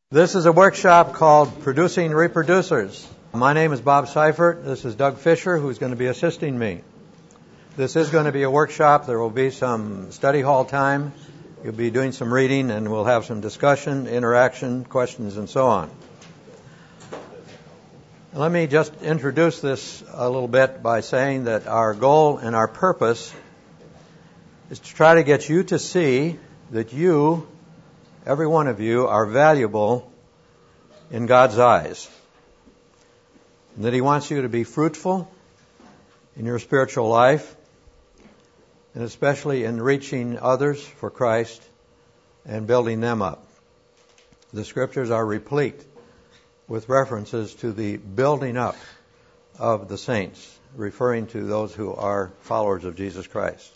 This is a workshop called Producing Reproducers. My name is Bob Seifert. This is Doug Fisher, who's going to be assisting me. This is going to be a workshop. There will be some study hall time. You'll be doing some reading, and we'll have some discussion, interaction, questions, and so on. Let me just introduce this a little bit by saying that our goal and our purpose is to try to get you to see that you, every one of you, are valuable in God's eyes. And that He wants you to be fruitful in your spiritual life, and especially in reaching others for Christ and building them up. The Scriptures are replete with references to the building up of the saints, referring to those who are followers of Jesus Christ.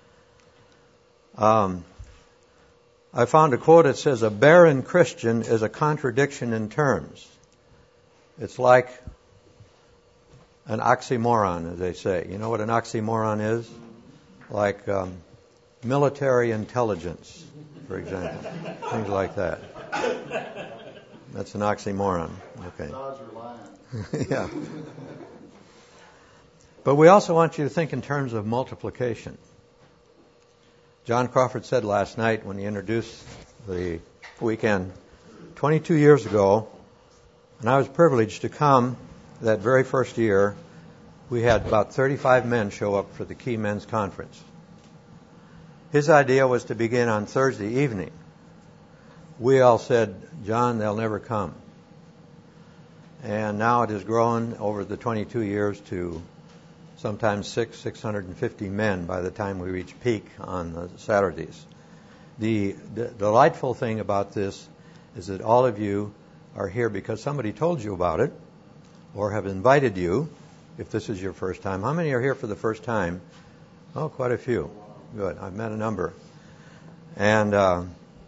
I found a quote that says, "A barren Christian is a contradiction in terms." It's like an oxymoron, as they say. You know what an oxymoron is? Like military intelligence, for example. Things like that. That's an oxymoron. Okay. Yeah. But we also want you to think in terms of multiplication. John Crawford said last night when he introduced the weekend, 22 years ago, and I was privileged to come that very first year, we had about 35 men show up for the Key Men's Conference. His idea was to begin on Thursday evening. We all said, "John, they'll never come." And now it has grown over the 22 years to sometimes 650 men by the time we reach peak on the Saturdays. The delightful thing about this is that all of you are here because somebody told you about it or have invited you, if this is your first time. How many are here for the first time? Oh, quite a few. Good. I've met a number. And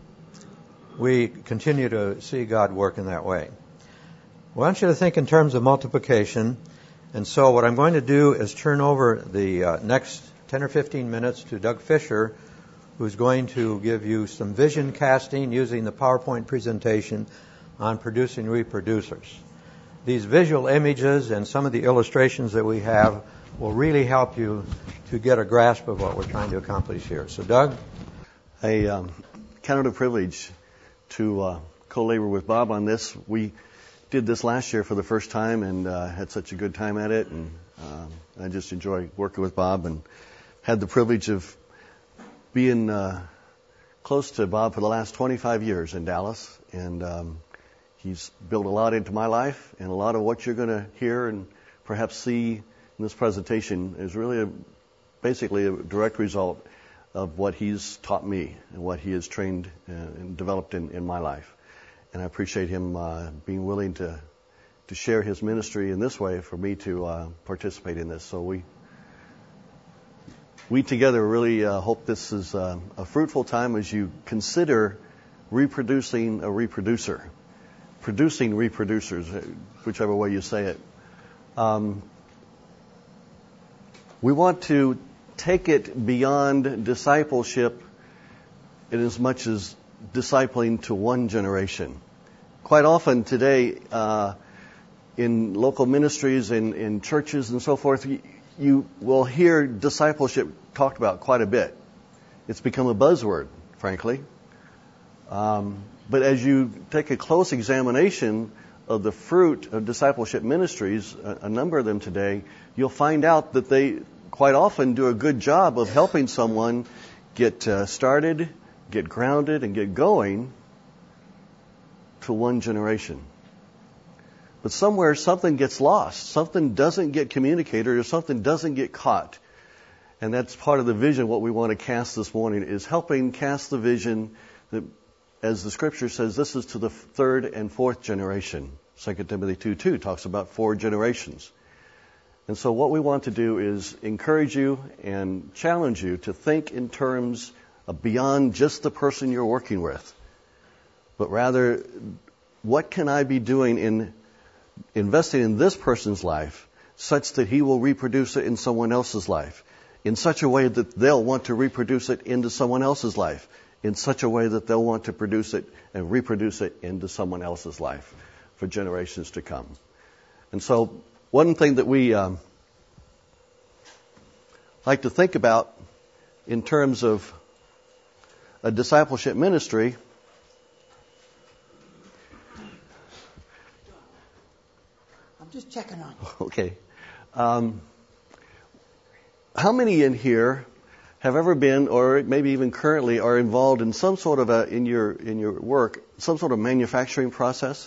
we continue to see God work in that way. I want you to think in terms of multiplication. And so what I'm going to do is turn over the next 10 or 15 minutes to Doug Fisher, who's going to give you some vision casting using the PowerPoint presentation on producing reproducers. These visual images and some of the illustrations that we have will really help you to get a grasp of what we're trying to accomplish here. So, Doug? I count it a privilege to co-labor with Bob on this. We did this last year for the first time and had such a good time at it, and I just enjoy working with Bob and had the privilege of being close to Bob for the last 25 years in Dallas, and he's built a lot into my life, and a lot of what you're going to hear and perhaps see in this presentation is really basically a direct result of what he's taught me and what he has trained and developed in my life. And I appreciate him being willing to share his ministry in this way for me to participate in this. So we together really hope this is a fruitful time as you consider reproducing a reproducer, producing reproducers, whichever way you say it. We want to take it beyond discipleship in as much as discipling to one generation. Quite often today, in local ministries, in churches and so forth, you will hear discipleship talked about quite a bit. It's become a buzzword, frankly. But as you take a close examination of the fruit of discipleship ministries, a number of them today, you'll find out that they quite often do a good job of helping someone get started, get grounded, and get going to one generation. But somewhere something gets lost, something doesn't get communicated, or something doesn't get caught. And that's part of the vision. What we want to cast this morning is helping cast the vision that, as the Scripture says, this is to the third and fourth generation. 2 Timothy 2:2 talks about 4 generations. And so what we want to do is encourage you and challenge you to think in terms of beyond just the person you're working with, but rather, what can I be doing in investing in this person's life such that he will reproduce it in someone else's life, in such a way that they'll want to reproduce it into someone else's life, in such a way that they'll want to produce it and reproduce it into someone else's life for generations to come. And so one thing that we like to think about in terms of a discipleship ministry I'm just checking on you. Okay. How many in here have ever been, or maybe even currently, are involved in some sort of in your work, some sort of manufacturing process?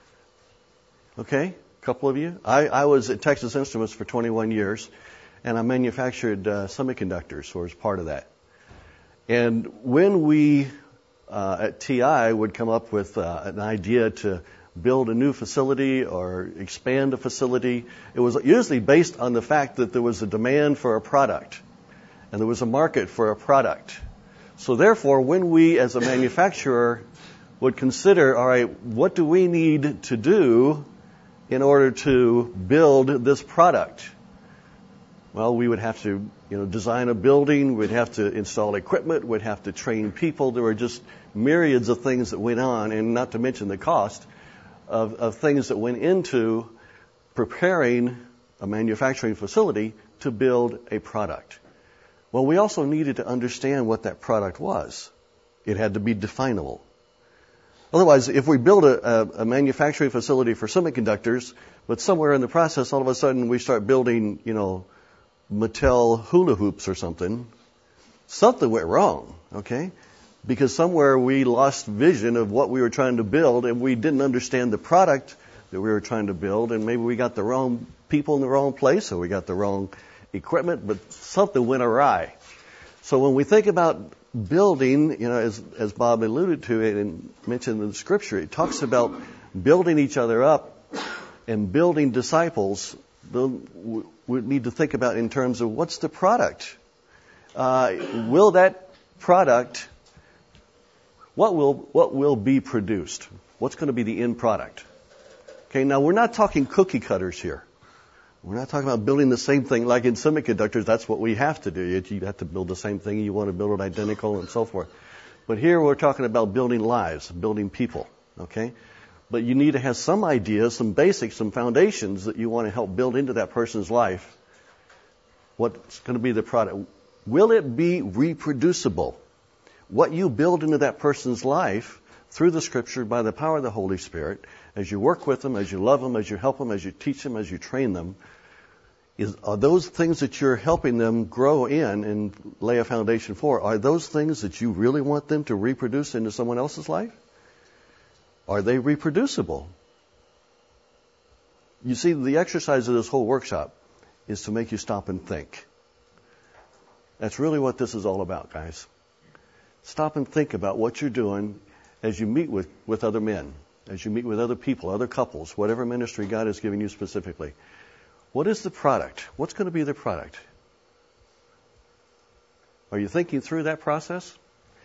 Okay, a couple of you. I was at Texas Instruments for 21 years, and I manufactured semiconductors, or as part of that. And when we at TI would come up with an idea to build a new facility or expand a facility, it was usually based on the fact that there was a demand for a product and there was a market for a product. So therefore, when we as a manufacturer would consider, all right, what do we need to do in order to build this product? Well, we would have to, design a building, we'd have to install equipment, we'd have to train people. There were just myriads of things that went on, and not to mention the cost of things that went into preparing a manufacturing facility to build a product. Well, we also needed to understand what that product was. It had to be definable. Otherwise, if we build a manufacturing facility for semiconductors, but somewhere in the process, all of a sudden we start building, Mattel hula hoops or something went wrong, okay? Because somewhere we lost vision of what we were trying to build, and we didn't understand the product that we were trying to build, and maybe we got the wrong people in the wrong place, or we got the wrong equipment, but something went awry. So when we think about building, as Bob alluded to it and mentioned in the scripture, it talks about building each other up and building disciples. We need to think about in terms of what's the product. Will that product, what will be produced? What's going to be the end product? Okay, now we're not talking cookie cutters here. We're not talking about building the same thing like in semiconductors. That's what we have to do. You have to build the same thing. You want to build it identical and so forth. But here we're talking about building lives, building people. Okay? But you need to have some ideas, some basics, some foundations that you want to help build into that person's life. What's going to be the product? Will it be reproducible? What you build into that person's life through the Scripture by the power of the Holy Spirit, as you work with them, as you love them, as you help them, as you teach them, as you train them, are those things that you're helping them grow in and lay a foundation for, are those things that you really want them to reproduce into someone else's life? Are they reproducible? You see, the exercise of this whole workshop is to make you stop and think. That's really what this is all about, guys. Stop and think about what you're doing as you meet with other men, as you meet with other people, other couples, whatever ministry God has given you specifically. What is the product? What's going to be the product? Are you thinking through that process?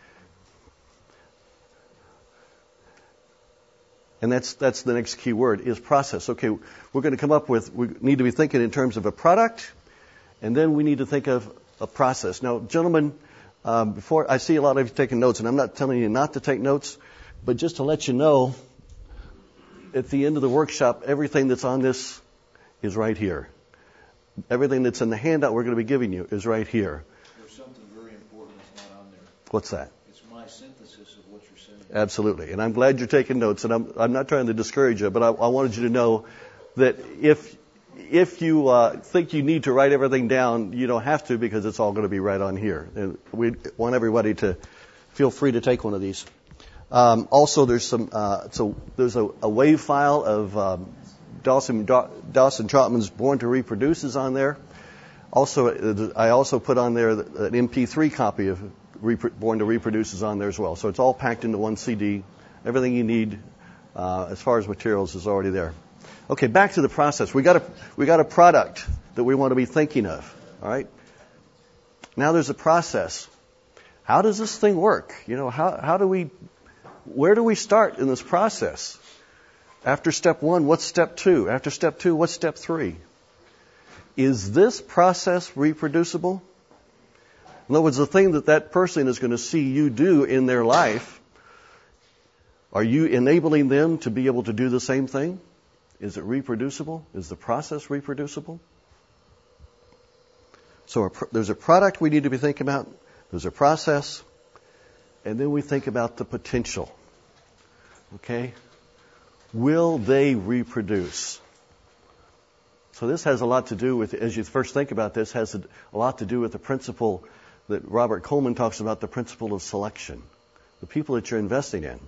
And that's the next key word, is process. Okay, we're going to come up with, we need to be thinking in terms of a product, and then we need to think of a process. Now, gentlemen, before I see a lot of you taking notes, and I'm not telling you not to take notes, but just to let you know, at the end of the workshop, everything that's on this is right here. Everything that's in the handout we're going to be giving you is right here. There's something very important that's not on there. What's that? It's my synthesis of what you're saying. Absolutely. And I'm glad you're taking notes, and I'm not trying to discourage you, but I wanted you to know that if you think you need to write everything down, you don't have to, because it's all going to be right on here. And we want everybody to feel free to take one of these. Also, there's there's a wave file of Dawson Trotman's Born to Reproduce is on there. Also, I also put on there an MP3 copy of Born to Reproduce is on there as well. So it's all packed into one CD. Everything you need as far as materials is already there. Okay, back to the process. We got a product that we want to be thinking of. All right. Now there's a process. How does this thing work? Where do we start in this process? After step 1, what's step 2? After step 2, what's step 3? Is this process reproducible? In other words, the thing that person is going to see you do in their life, are you enabling them to be able to do the same thing? Is it reproducible? Is the process reproducible? So there's a product we need to be thinking about. There's a process. And then we think about the potential. Okay? Will they reproduce? So this has a lot to do with, as you first think about this, has a lot to do with the principle that Robert Coleman talks about, the principle of selection. The people that you're investing in,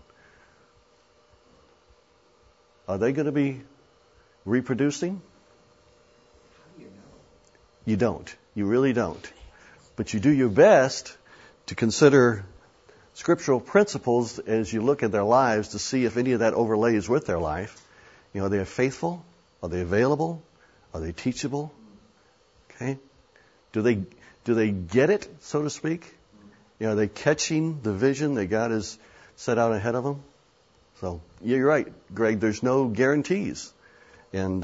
are they going to be reproducing? How do you know? You don't. You really don't. But you do your best to consider scriptural principles as you look at their lives to see if any of that overlays with their life. You know, are they faithful? Are they available? Are they teachable? Okay? Do they get it, so to speak? You know, are they catching the vision that God has set out ahead of them? So, yeah, you're right, Greg. There's no guarantees. And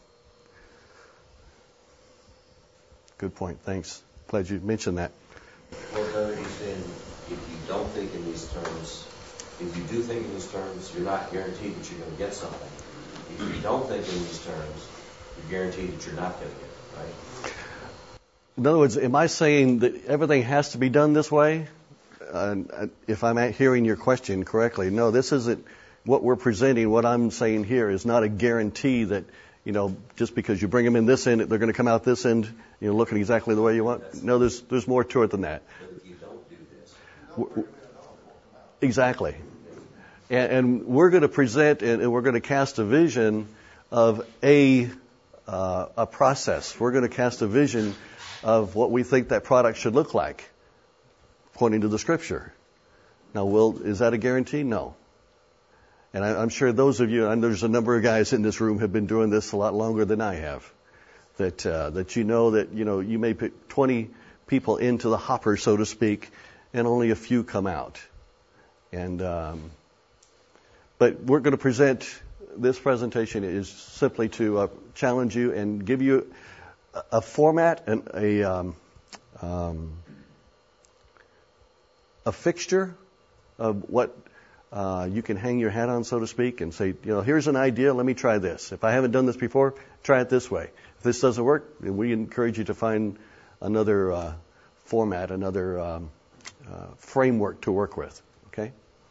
good point. Thanks. Glad you mentioned that. Well, Doug, he's saying if you don't think in these terms, if you do think in these terms, you're not guaranteed that you're going to get something. If you don't think in these terms, you're guaranteed that you're not going to get it, right? In other words, am I saying that everything has to be done this way? If I'm hearing your question correctly, no, this isn't what we're presenting. What I'm saying here is not a guarantee that, you know, just because you bring them in this end, they're going to come out this end, you know, looking exactly the way you want. No, there's more to it than that. But if you don't do this, Exactly. And we're going to present and we're going to cast a vision of a process. We're going to cast a vision of what we think that product should look like, pointing to the Scripture. Now, is that a guarantee? No. And I'm sure those of you, and there's a number of guys in this room have been doing this a lot longer than I have, that you know you may put 20 people into the hopper, so to speak, and only a few come out. And but we're going to present, this presentation is simply to challenge you and give you a format and a fixture of what you can hang your hat on, so to speak, and say, you know, here's an idea, let me try this. If I haven't done this before, try it this way. If this doesn't work, then we encourage you to find another format, another framework to work with. Okay?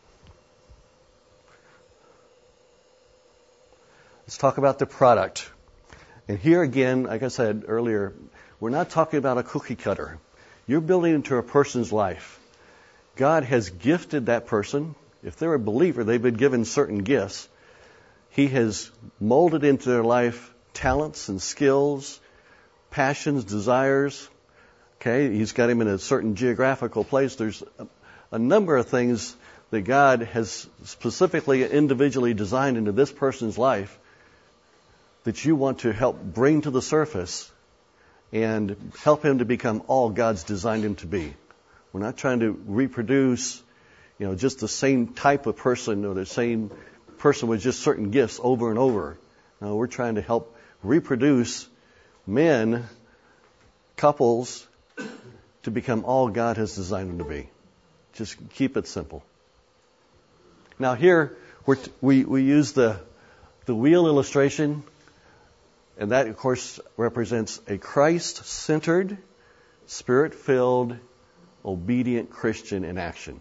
Let's talk about the product. And here again, like I said earlier, we're not talking about a cookie cutter. You're building into a person's life. God has gifted that person. If they're a believer, they've been given certain gifts. He has molded into their life talents and skills, passions, desires. Okay, He's got him in a certain geographical place. There's a number of things that God has specifically and individually designed into this person's life that you want to help bring to the surface and help him to become all God's designed him to be. We're not trying to reproduce, you know, just the same type of person or the same person with just certain gifts over and over. No, we're trying to help reproduce men, couples, to become all God has designed them to be. Just keep it simple. Now here, we use the wheel illustration, and that, of course, represents a Christ-centered, Spirit-filled, obedient Christian in action.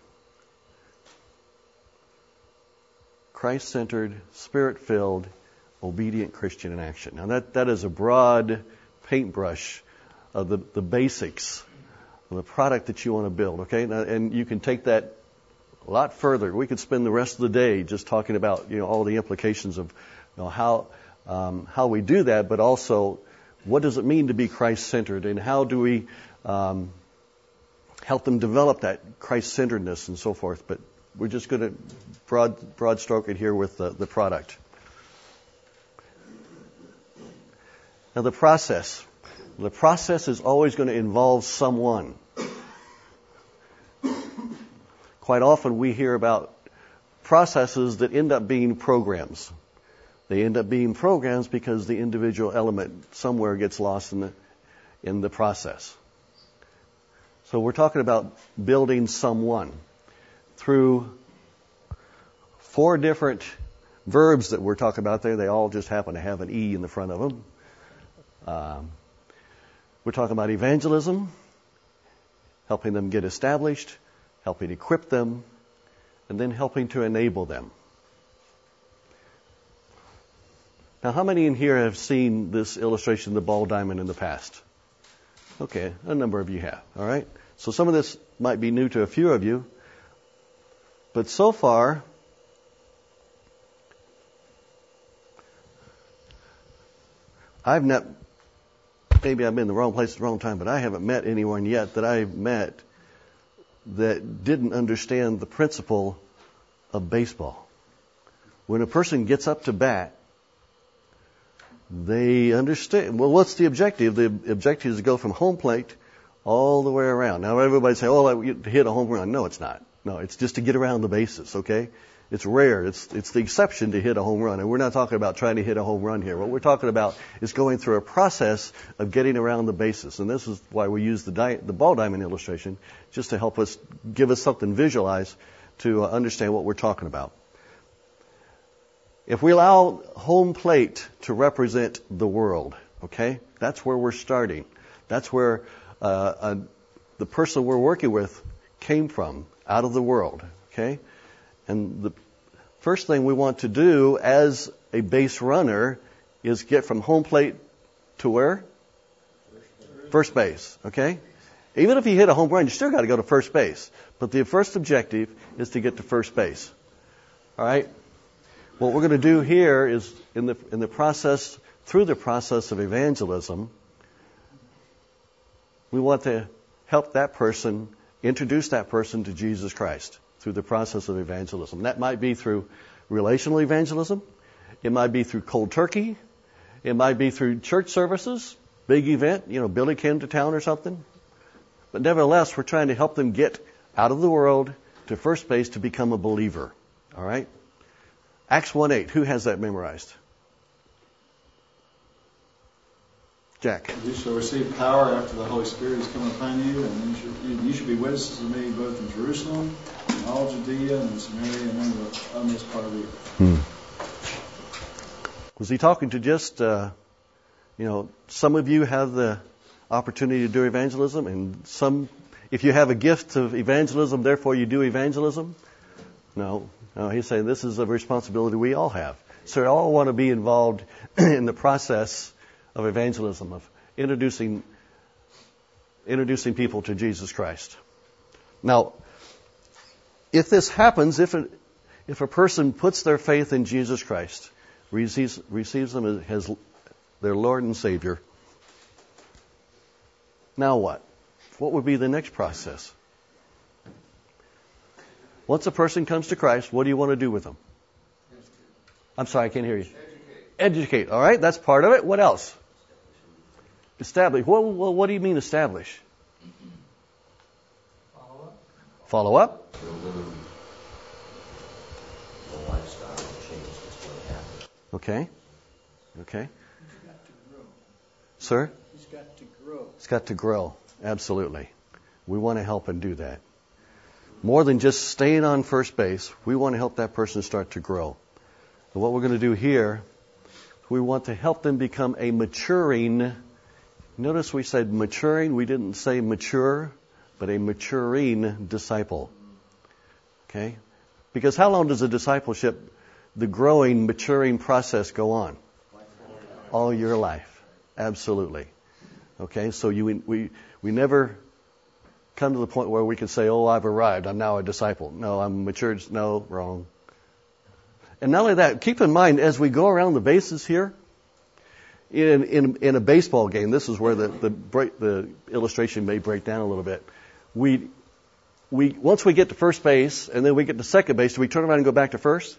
Christ-centered, Spirit-filled, obedient Christian in action. Now that is a broad paintbrush of the basics of the product that you want to build. Okay, now, and you can take that a lot further. We could spend the rest of the day just talking about, you know, all the implications of, you know, how we do that, but also what does it mean to be Christ-centered, and how do we help them develop that Christ-centeredness and so forth. But we're just going to broad stroke it here with the product. Now the process. The process is always going to involve someone. Quite often we hear about processes that end up being programs. They end up being programs because the individual element somewhere gets lost in the process. So we're talking about building someone through 4 different verbs that we're talking about there. They all just happen to have an E in the front of them. We're talking about evangelism, helping them get established, helping equip them, and then helping to enable them. Now, how many in here have seen this illustration of the ball diamond in the past? Okay, a number of you have, all right? So some of this might be new to a few of you, but so far, maybe I've been in the wrong place at the wrong time, but I haven't met anyone yet that I've met that didn't understand the principle of baseball. When a person gets up to bat, they understand. Well, what's the objective? The objective is to go from home plate all the way around. Now, everybody say, "Oh, to hit a home run." No, it's not. No, it's just to get around the bases, okay? It's rare. It's the exception to hit a home run. And we're not talking about trying to hit a home run here. What we're talking about is going through a process of getting around the bases. And this is why we use the ball diamond illustration, just to help us, give us something to visualize to understand what we're talking about. If we allow home plate to represent the world, okay, that's where we're starting. That's where the person we're working with came from, out of the world, okay? And the first thing we want to do as a base runner is get from home plate to where? First base, okay? Even if you hit a home run, you still got to go to first base. But the first objective is to get to first base. All right? What we're going to do here is in the process, through the process of evangelism, we want to help that person, introduce that person to Jesus Christ through the process of evangelism. That might be through relational evangelism. It might be through cold turkey. It might be through church services, big event, Billy came to town or something. But nevertheless, we're trying to help them get out of the world to first base to become a believer. All right? Acts 1:8. Who has that memorized? Jack. You shall receive power after the Holy Spirit has come upon you, and you should be witnesses of me both in Jerusalem, in all Judea, and in Samaria, and in the utmost part of the earth. Was he talking to just, some of you have the opportunity to do evangelism, and some, if you have a gift of evangelism, therefore you do evangelism? No, he's saying this is a responsibility we all have. So we all want to be involved in the process of evangelism, of introducing people to Jesus Christ. Now, if this happens, if a person puts their faith in Jesus Christ, receives them as their Lord and Savior, now what? What would be the next process? Once a person comes to Christ, what do you want to do with them? I'm sorry, I can't hear you. Educate. All right, that's part of it. What else? Establish. What do you mean establish? Follow up. The lifestyle change that's going to happen. Okay. He's got to grow. Sir? He's got to grow. It's got to grow. Absolutely. We want to help him do that. More than just staying on first base, we want to help that person start to grow. And what we're going to do here, we want to help them become a maturing. Notice we said maturing. We didn't say mature, but a maturing disciple. Okay? Because how long does a discipleship, the growing, maturing process go on? All your life. Absolutely. Okay? So we never come to the point where we can say, "Oh, I've arrived. I'm now a disciple." No, I'm matured. No, wrong. And not only that, keep in mind as we go around the bases here, in a baseball game, this is where the illustration may break down a little bit. We once we get to first base and then we get to second base, do we turn around and go back to first?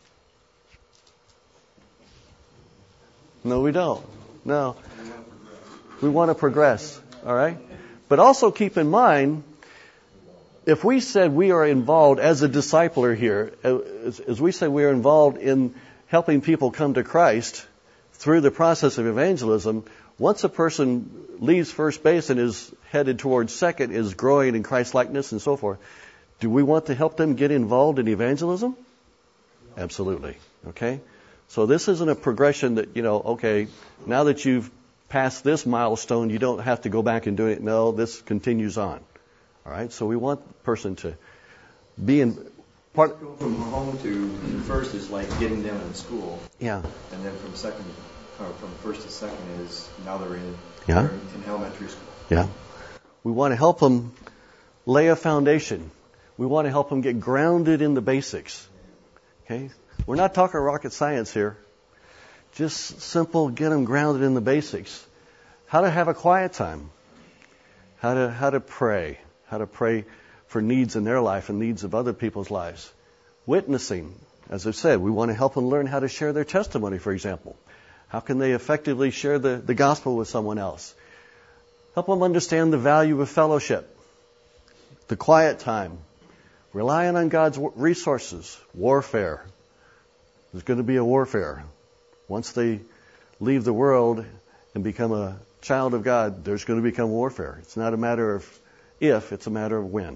No, we don't. No. We want to progress. All right? But also keep in mind, if we said we are involved as a discipler here, as we say we are involved in helping people come to Christ through the process of evangelism, Once a person leaves first base and is headed towards second, is growing in Christ-likeness and so forth, do we want to help them get involved in evangelism? Absolutely. Okay? So this isn't a progression that, okay, now that you've passed this milestone, you don't have to go back and do it. No, this continues on. All right? So we want the person to be in part. Go from home to first is like getting them in school. Yeah. And then from first to second is now they're in elementary school. Yeah. We want to help them lay a foundation. We want to help them get grounded in the basics. Okay? We're not talking rocket science here. Just simple, get them grounded in the basics. How to have a quiet time. How to pray. How to pray for needs in their life and needs of other people's lives. Witnessing. As I said, we want to help them learn how to share their testimony, for example. How can they effectively share the gospel with someone else? Help them understand the value of fellowship. The quiet time. Relying on God's resources. Warfare. There's going to be a warfare. Once they leave the world and become a child of God, there's going to become warfare. It's not a matter of if, it's a matter of when.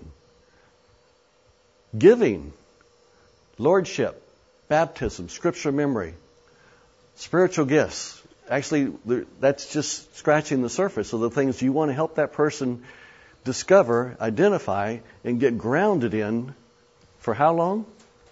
Giving. Lordship. Baptism. Scripture memory. Spiritual gifts. Actually, that's just scratching the surface of the things you want to help that person discover, identify, and get grounded in for how long?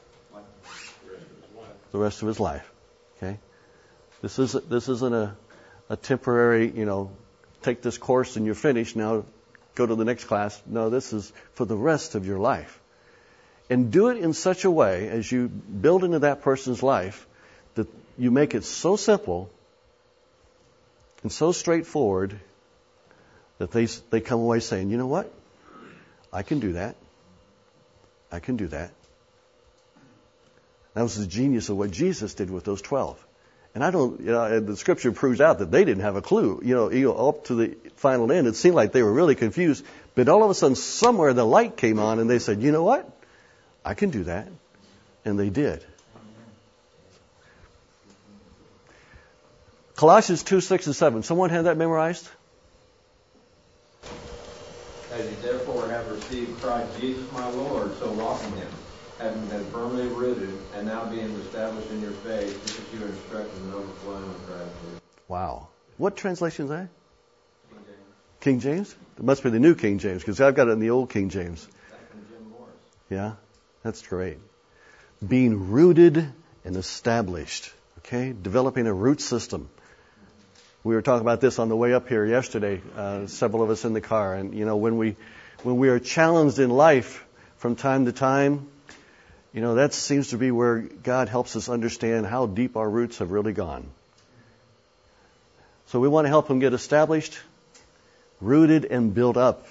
The rest of his life. Okay? This isn't a temporary, take this course and you're finished, now go to the next class. No, this is for the rest of your life. And do it in such a way as you build into that person's life that you make it so simple and so straightforward that they come away saying, you know what? I can do that. I can do that. That was the genius of what Jesus did with those 12. And the scripture proves out that they didn't have a clue. Up to the final end, it seemed like they were really confused. But all of a sudden, somewhere the light came on and they said, you know what? I can do that. And they did. Colossians 2, 6, and 7. Someone had that memorized? As you therefore have received Christ Jesus my Lord, so walk in him, having been firmly rooted, and now being established in your faith, just as you are instructed and overflowing with gratitude. Wow. What translation is that? King James. King James? It must be the New King James, because I've got it in the Old King James. That's from Jim Morris. Yeah, that's great. Being rooted and established. Okay? Developing a root system. We were talking about this on the way up here yesterday, several of us in the car. And, when we are challenged in life from time to time, that seems to be where God helps us understand how deep our roots have really gone. So we want to help them get established, rooted, and built up.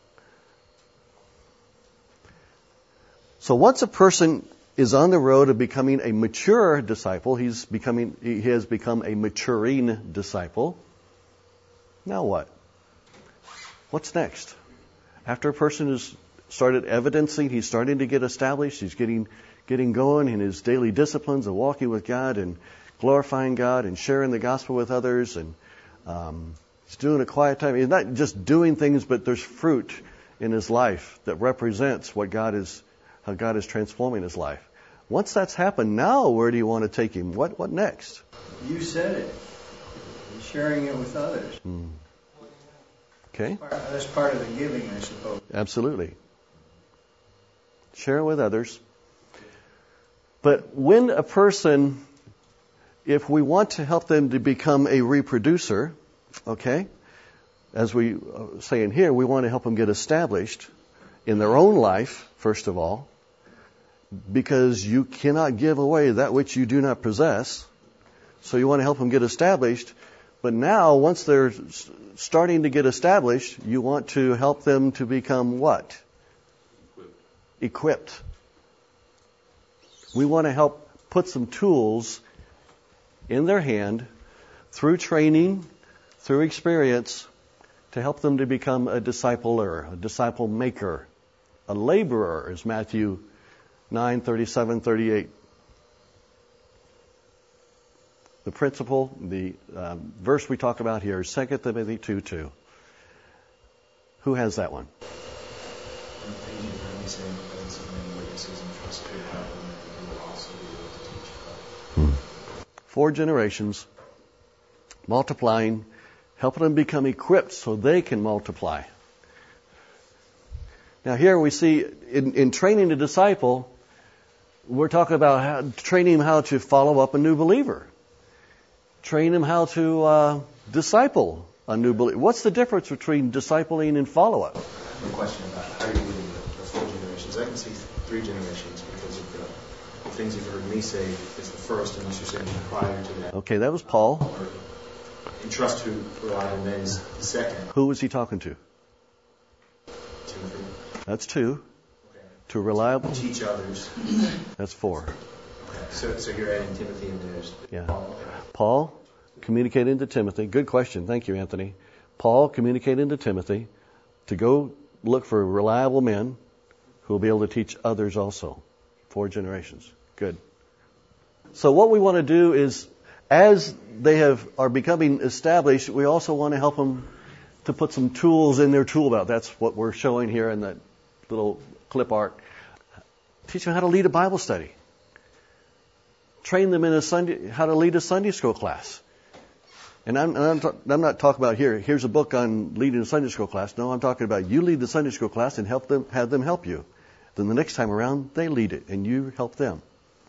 So once a person is on the road of becoming a mature disciple, he has become a maturing disciple. Now what? What's next? After a person has started evidencing, he's starting to get established, he's getting going in his daily disciplines of walking with God and glorifying God and sharing the gospel with others, and he's doing a quiet time. He's not just doing things, but there's fruit in his life that represents how God is transforming his life. Once that's happened, now where do you want to take him? What next? You said it. Sharing it with others. Okay. That's part of the giving, I suppose. Absolutely. Share it with others. But when a person, if we want to help them to become a reproducer, okay, as we say in here, we want to help them get established in their own life, first of all, because you cannot give away that which you do not possess. So you want to help them get established. But now, once they're starting to get established, you want to help them to become what? Equipped. We want to help put some tools in their hand through training, through experience, to help them to become a discipler, a disciple maker, a laborer, as Matthew 9:37-38. the principle, the verse we talk about here is 2 Timothy 2:2. Who has that one? Four generations, multiplying, helping them become equipped so they can multiply. Now here we see, in training a disciple, we're talking about training him how to follow up a new believer. Train him how to disciple a new believer. What's the difference between discipling and follow-up? I have a question about how you're leading the four generations. I can see 3 generations because of the things you've heard me say is the first, unless you're saying prior to that. Okay, that was Paul. Or entrust to reliable men is the second. Who was he talking to? Timothy. That's 2. Okay. To reliable. Teach others. That's 4. Okay. So you're adding Timothy in there. Yeah. Paul. Okay. Paul communicating to Timothy. Good question. Thank you, Anthony. Paul communicating to Timothy to go look for reliable men who will be able to teach others also. 4 generations. Good. So what we want to do is, as they are becoming established, we also want to help them to put some tools in their tool belt. That's what we're showing here in that little clip art. Teach them how to lead a Bible study. Train them in how to lead a Sunday school class. And I'm not talking about here's a book on leading a Sunday school class. No, I'm talking about you lead the Sunday school class and have them help you. Then the next time around, they lead it and you help them.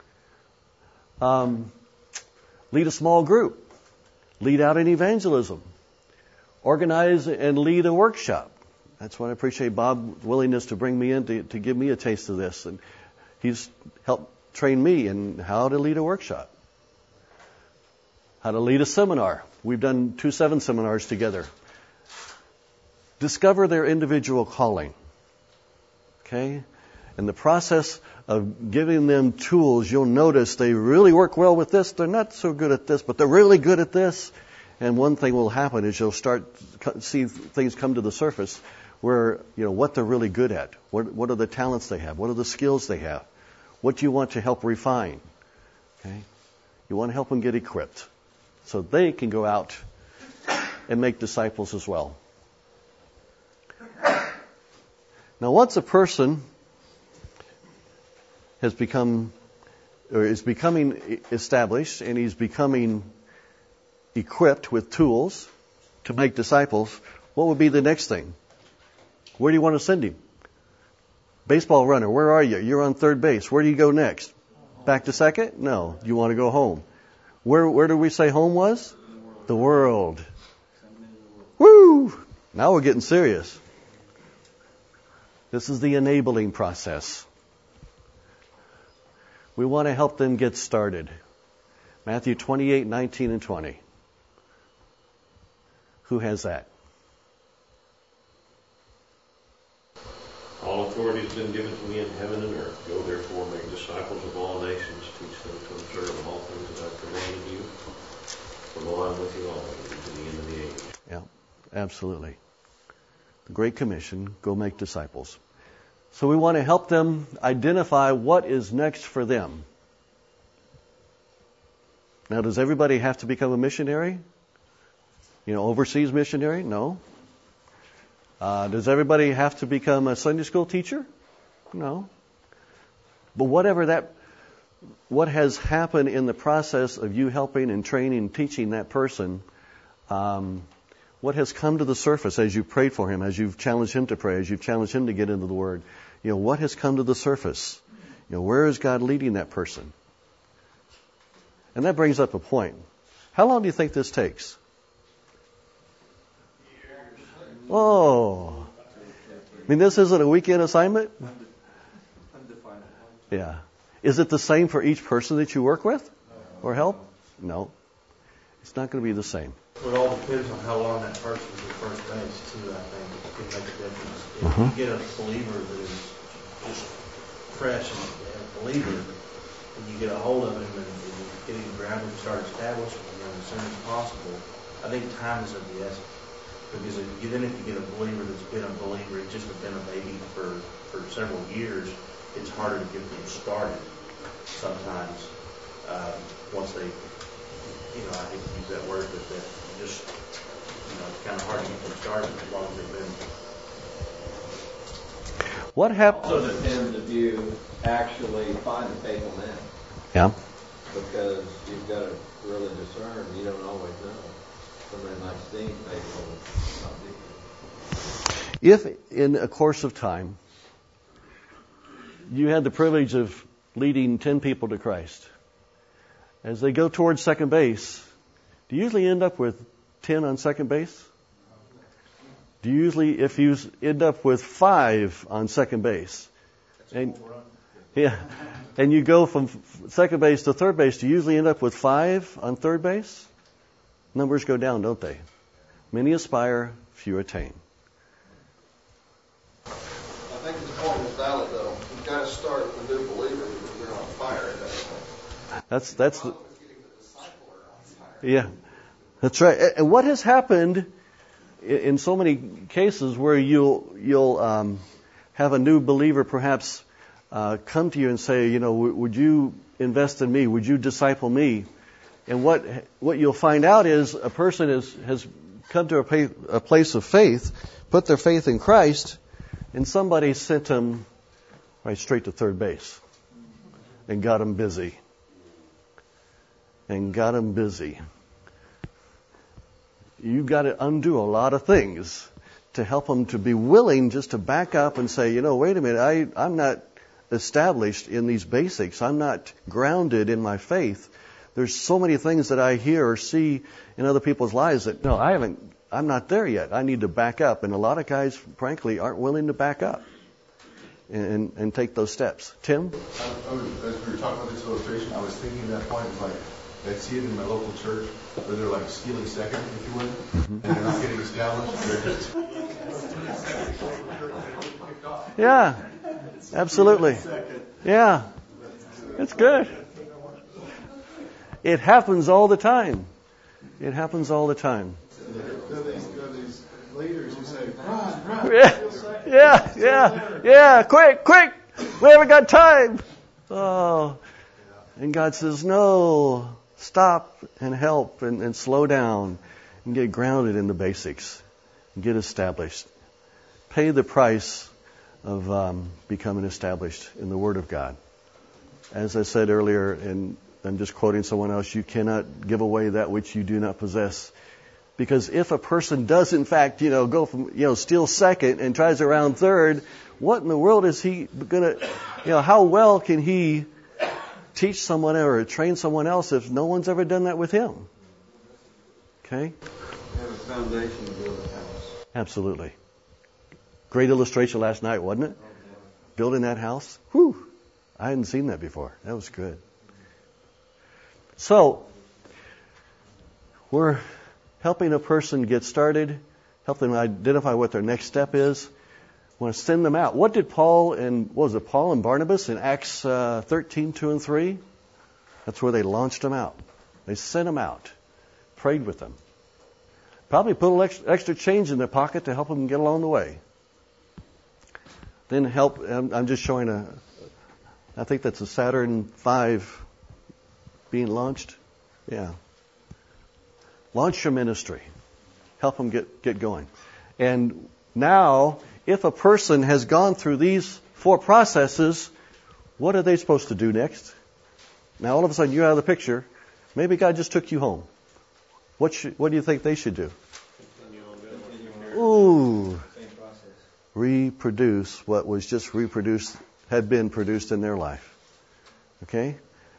Lead a small group. Lead out in evangelism. Organize and lead a workshop. That's why I appreciate Bob's willingness to bring me in to give me a taste of this. And he's helped train me in how to lead a workshop. How to lead a seminar. We've done 2 7 seminars together. Discover their individual calling. Okay? In the process of giving them tools, you'll notice they really work well with this. They're not so good at this, but they're really good at this. And one thing will happen is you'll start see things come to the surface where, what they're really good at. What are the talents they have? What are the skills they have? What do you want to help refine? Okay? You want to help them get equipped so they can go out and make disciples as well. Now, once a person is becoming established and he's becoming equipped with tools to make disciples, what would be the next thing? Where do you want to send him? Baseball runner, where are you? You're on third base. Where do you go next? Back to second? No. You want to go home. Where did we say home was? The world. Woo! Now we're getting serious. This is the enabling process. We want to help them get started. Matthew 28, 19 and 20. Who has that? All authority has been given to me in heaven and earth. Go therefore, make disciples of all nations, teach them to observe all things that I've commanded you. For lo, I'm with you always to the end of the age. Yeah, absolutely. The Great Commission, go make disciples. So we want to help them identify what is next for them. Now, does everybody have to become a missionary? Overseas missionary? No. Does everybody have to become a Sunday school teacher? No. But what has happened in the process of you helping and training and teaching that person, what has come to the surface as you prayed for him, as you've challenged him to pray, as you've challenged him to get into the Word? What has come to the surface? Where is God leading that person? And that brings up a point. How long do you think this takes? Oh. This isn't a weekend assignment? Yeah. Is it the same for each person that you work with or help? No. It's not going to be the same. It all depends on how long that person is at first base, too, I think. It can make a difference. If you get a believer that is just fresh and a believer, and you get a hold of him and you get him grounded and start establishing him as soon as possible, I think time is of the essence. Because if you get a believer that's been a believer, it's just been a baby for several years, it's harder to get them started sometimes once they I hate to use that word, but that just, it's kind of hard to get them started as long as they've been. What happened? Also depends if you actually find a faithful man. Yeah. Because you've got to really discern. You don't always know. Somebody might seem faithful, not be. If in a course of time you had the privilege of leading 10 people to Christ, as they go towards second base, do you usually end up with 10 on second base? Do you usually, if you end up with 5 on second base, and you go from second base to third base, do you usually end up with 5 on third base? Numbers go down, don't they? Many aspire, few attain. I think the point is valid, though. You've got to start with a new believer because they're on fire at that point. That's yeah, that's right. And what has happened in so many cases where you'll have a new believer perhaps come to you and say, would you invest in me? Would you disciple me? And what you'll find out is a person has come to a place of faith, put their faith in Christ, and somebody sent them right straight to third base and got them busy. You've got to undo a lot of things to help them to be willing just to back up and say, wait a minute, I'm not established in these basics. I'm not grounded in my faith. There's so many things that I hear or see in other people's lives that, I'm not there yet. I need to back up. And a lot of guys, frankly, aren't willing to back up and take those steps. Tim? As we were talking about this illustration, I was thinking at that point, I see it in my local church where they're like stealing second, if you would, and they're not getting established. They're just yeah, absolutely. Yeah, it's good. It happens all the time. There are these leaders who say, run. Yeah, quick, we haven't got time. Oh, and God says, no, stop and help and slow down and get grounded in the basics and get established. Pay the price of becoming established in the Word of God. As I said earlier, and I'm just quoting someone else, you cannot give away that which you do not possess. Because if a person does, in fact, go from, steal second and tries around third, what in the world is he going to, how well can he teach someone or train someone else if no one's ever done that with him? Okay? Have a foundation to build a house. Absolutely. Great illustration last night, wasn't it? Building that house. Whew. I hadn't seen that before. That was good. So, we're helping a person get started, help them identify what their next step is. We want to send them out. What did Paul and Barnabas in Acts 13, 2 and 3? That's where they launched them out. They sent them out, prayed with them. Probably put a little extra change in their pocket to help them get along the way. Then I'm just showing I think that's a Saturn V being launched. Yeah. Launch your ministry. Help them get going. And now, if a person has gone through these 4 processes, what are they supposed to do next? Now, all of a sudden, you're out of the picture. Maybe God just took you home. What do you think they should do? Ooh. Reproduce what was just had been produced in their life. Okay?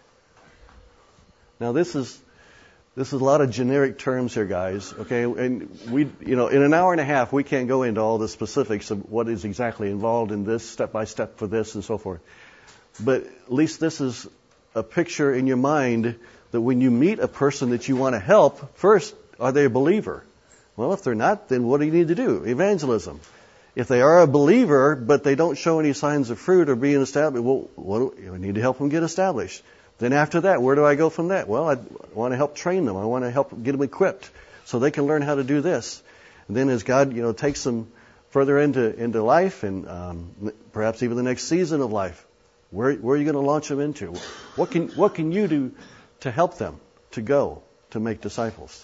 Now, this is a lot of generic terms here, guys. Okay, and we, in an hour and a half, we can't go into all the specifics of what is exactly involved in this, step by step for this, and so forth. But at least this is a picture in your mind that when you meet a person that you want to help, first, are they a believer? Well, if they're not, then what do you need to do? Evangelism. If they are a believer, but they don't show any signs of fruit or being established, well, we need to help them get established. Then after that, where do I go from that? Well, I want to help train them. I want to help get them equipped so they can learn how to do this. And then as God, takes them further into life and perhaps even the next season of life, where are you going to launch them into? What can you do to help them to go to make disciples.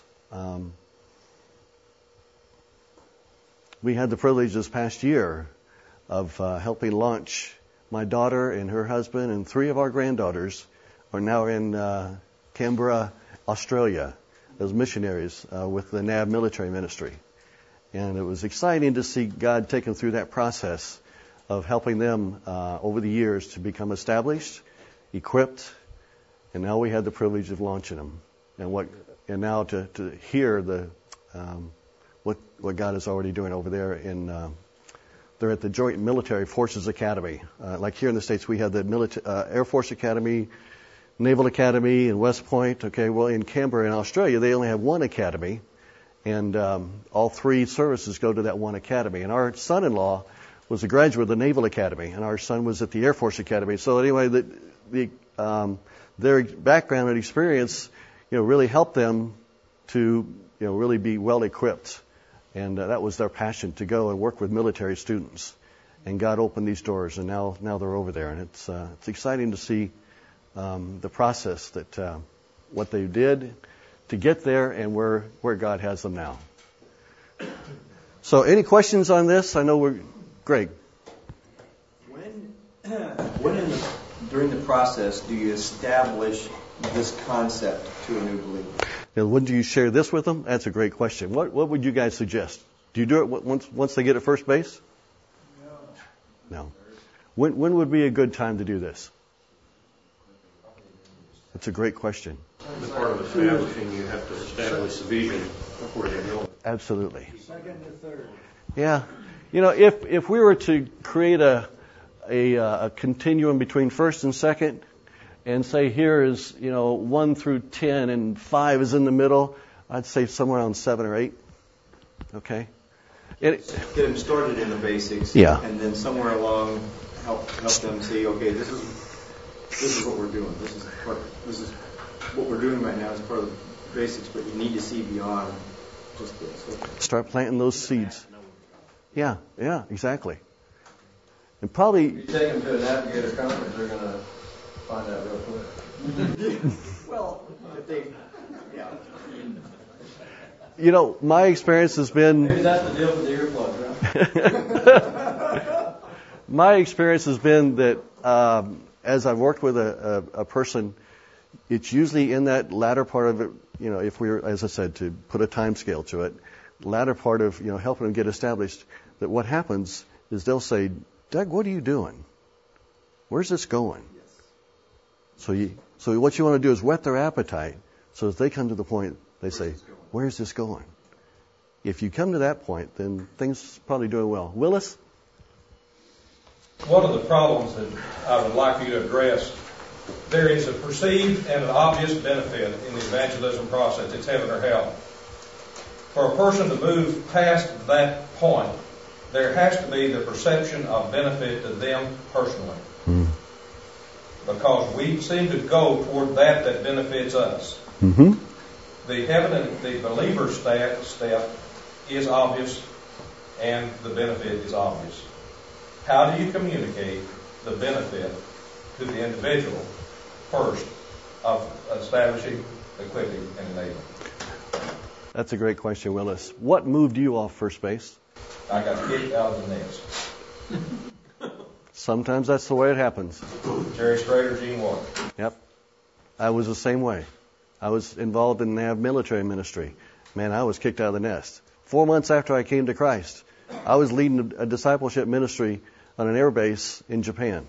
We had the privilege this past year of helping launch. My daughter and her husband and 3 of our granddaughters are now in Canberra, Australia, as missionaries with the NAB military ministry. And it was exciting to see God take them through that process of helping them over the years to become established, equipped, and now we had the privilege of launching them. And now to hear the what God is already doing over there they're at the Joint Military Forces Academy. Like here in the States, we have the Air Force Academy, Naval Academy in West Point. Okay, well in Canberra in Australia, they only have one academy, and all 3 services go to that one academy. And our son-in-law was a graduate of the Naval Academy, and our son was at the Air Force Academy. So anyway, their background and experience, really helped them to, really be well equipped. And that was their passion, to go and work with military students. And God opened these doors, and now they're over there. And it's exciting to see the process that what they did to get there and where God has them now. So, any questions on this? I know Greg. During the process, do you establish this concept to a new believer? Now, when do you share this with them? That's a great question. What would you guys suggest? Do you do it once they get at first base? No. When would be a good time to do this? That's a great question. The part of establishing, you have to establish the vision before they go. Absolutely. Second to third. Yeah. If we were to create a continuum between first and second, and say here is 1 through 10 and 5 is in the middle, I'd say somewhere around 7 or 8. Okay. Get them started in the basics. Yeah. And then somewhere along, help them see. Okay, this is what we're doing. This is what we're doing right now as part of the basics. But you need to see beyond just this. Okay. Start planting those seeds. Yeah. Exactly. And probably. You take them to a Navigator conference, they're going to find out real quick. Well, if they, my experience has been. Maybe that's the deal with the earplugs, right? My experience has been that as I've worked with a person, it's usually in that latter part of it. If we were, as I said, to put a time scale to it, latter part of helping them get established. That what happens is they'll say, "Doug, what are you doing? Where's this going?" So what you want to do is whet their appetite, so as they come to the point, they say, "Where's this going?" If you come to that point, then things probably doing well. Willis? One of the problems that I would like you to address, there is a perceived and an obvious benefit in the evangelism process. It's heaven or hell. For a person to move past that point, there has to be the perception of benefit to them personally. Because we seem to go toward that benefits us. Mm-hmm. The believer step is obvious, and the benefit is obvious. How do you communicate the benefit to the individual first of establishing, equipping, and enabling? That's a great question, Willis. What moved you off first base? I got kicked out of the nest. Sometimes that's the way it happens. Jerry Schrader, Gene Walker. Yep. I was the same way. I was involved in NAV military ministry. Man, I was kicked out of the nest. 4 months after I came to Christ, I was leading a discipleship ministry on an air base in Japan.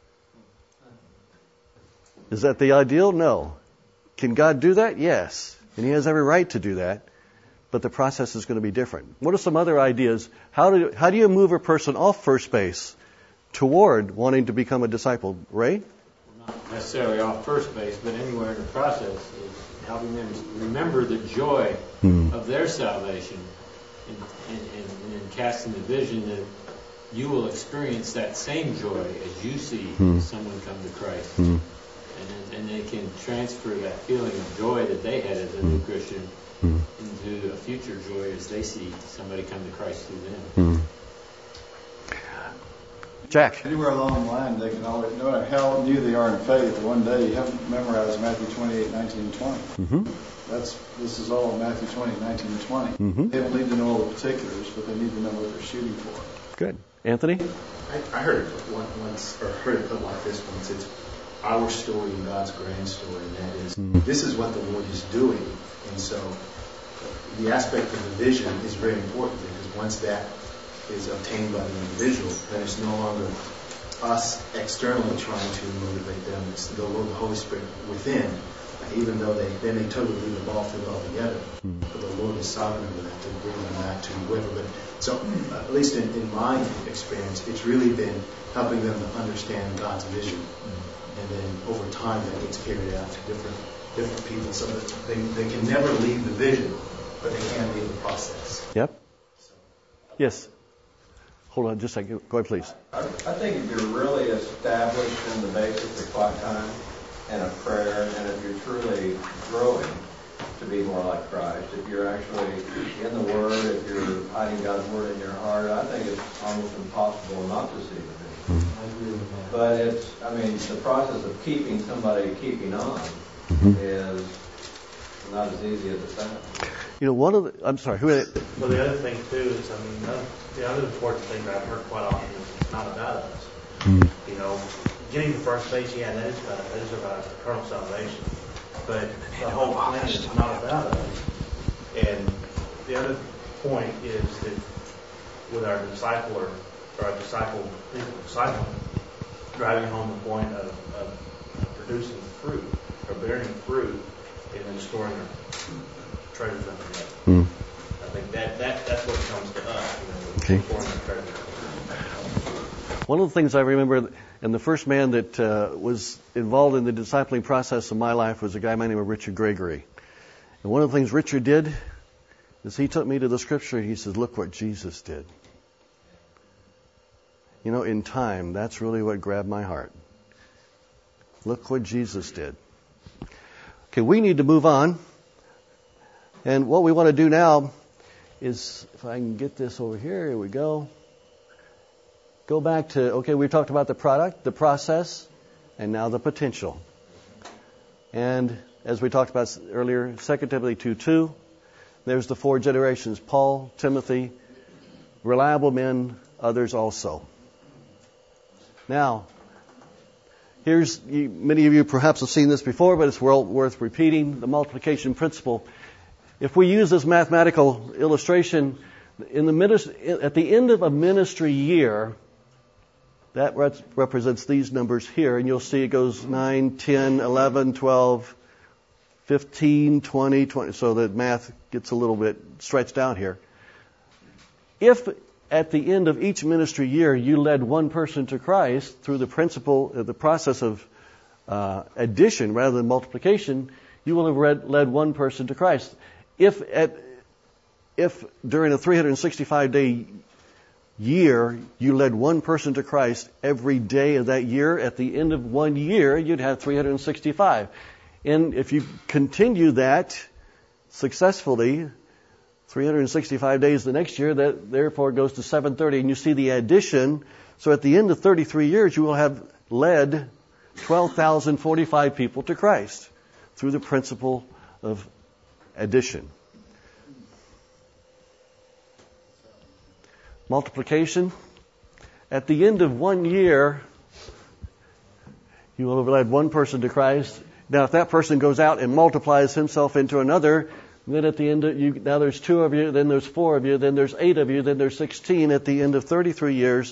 Is that the ideal? No. Can God do that? Yes. And He has every right to do that. But the process is going to be different. What are some other ideas? How do you move a person off first base toward wanting to become a disciple? Ray? Not necessarily off first base, but anywhere in the process is helping them remember the joy of their salvation and casting the vision that you will experience that same joy as you see someone come to Christ. And they can transfer that feeling of joy that they had as a new Christian into a future joy as they see somebody come to Christ through them. Jack. Anywhere along the line, they can always know how new they are in faith. One day you haven't memorized Matthew 28:19 and 20. This is all in Matthew 20, 19 and 20. Mm-hmm. They don't need to know all the particulars, but they need to know what they're shooting for. Good. Anthony? I heard it once, or heard it put like this once. It's our story and God's grand story, and that is, this is what the Lord is doing. And so the aspect of the vision is very important, because once that is obtained by the individual, then it's no longer us externally trying to motivate them. It's the Lord, the Holy Spirit within. Even though they may totally leave the ball field altogether, but the Lord is sovereign over that to bring them back to whoever. But so, at least in my experience, it's really been helping them to understand God's vision, and then over time that gets carried out to different people, so that they can never leave the vision, but they can leave the process. Yep. Yes. Hold on just a second. Go ahead, please. I think if you're really established in the basics of quiet time and a prayer, and if you're truly growing to be more like Christ, if you're actually in the Word, if you're hiding God's Word in your heart, I think it's almost impossible not to see the vision. I agree with that. But the process of keeping somebody keeping on is not as easy as it sounds. I'm sorry, who? Well, the other thing too is, the other important thing that I've heard quite often is it's not about us. Getting to first base, that is about eternal salvation. But the whole plan is not about us. And the other point is that with our discipling, driving home the point of producing fruit, or bearing fruit, and then storing our treasures up in heaven. I think that's what comes to us, storing our treasures. One of the things I remember, and the first man that was involved in the discipling process of my life was a guy by the name of Richard Gregory. And one of the things Richard did is he took me to the scripture and he says, look what Jesus did. In time, that's really what grabbed my heart. Look what Jesus did. Okay, we need to move on. And what we want to do now is, if I can get this over here we go. Go back to, we talked about the product, the process, and now the potential. And as we talked about earlier, 2 Timothy 2:2, there's the 4 generations, Paul, Timothy, reliable men, others also. Now, many of you perhaps have seen this before, but it's well worth repeating, the multiplication principle. If we use this mathematical illustration, at the end of a ministry year, that represents these numbers here, and you'll see it goes 9, 10, 11, 12, 15, 20, so the math gets a little bit stretched out here. If at the end of each ministry year you led one person to Christ through the process of addition rather than multiplication, you will have led one person to Christ. If during a 365-day year you led one person to Christ every day of that year, at the end of 1 year you'd have 365. And if you continue that successfully, 365 days the next year, that therefore goes to 730, and you see the addition. So at the end of 33 years you will have led 12,045 people to Christ through the principle of addition. Multiplication. At the end of 1 year, you will have led one person to Christ. Now, if that person goes out and multiplies himself into another, then at the end now there's 2 of you, then there's 4 of you, then there's 8 of you, then there's 16. At the end of 33 years,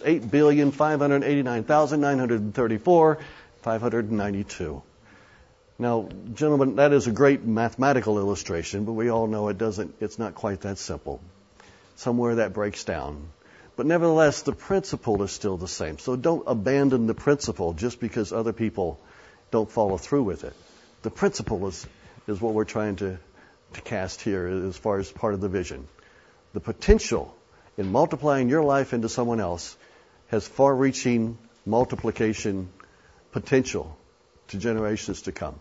8,589,934, 592. Now, gentlemen, that is a great mathematical illustration, but we all know it's not quite that simple. Somewhere that breaks down. But nevertheless, the principle is still the same. So don't abandon the principle just because other people don't follow through with it. The principle is what we're trying to cast here as far as part of the vision. The potential in multiplying your life into someone else has far-reaching multiplication potential to generations to come.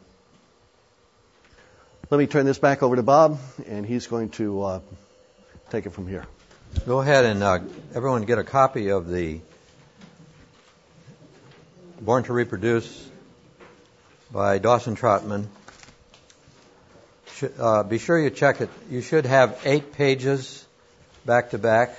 Let me turn this back over to Bob, and he's going to take it from here. Go ahead and everyone get a copy of the Born to Reproduce by Dawson Trotman. Be sure you check it. You should have 8 pages back to back.